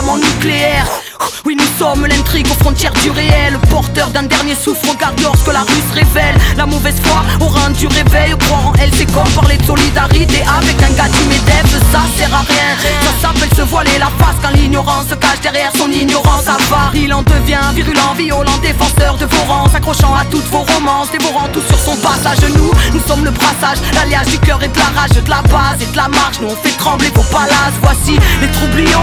armement nucléaire. Oui, nous sommes l'intrigue aux frontières du réel, porteur d'un dernier souffle. Regarde lorsque la rue se révèle. La mauvaise foi aura un du réveil. Croire en elle, c'est comme parler de solidarité avec un gars du MEDEF. Ça sert à rien, ça s'appelle se voiler la face quand l'ignorance se cache derrière son ignorance avare. Il en devient virulent, violent, défenseur de vos rangs, s'accrochant à toutes vos romances, dévorant tout sur son passage. Nous sommes le brassage, l'alliage du cœur et de la rage, de la base et de la marche. Nous on fait trembler vos palaces. Voici les troublions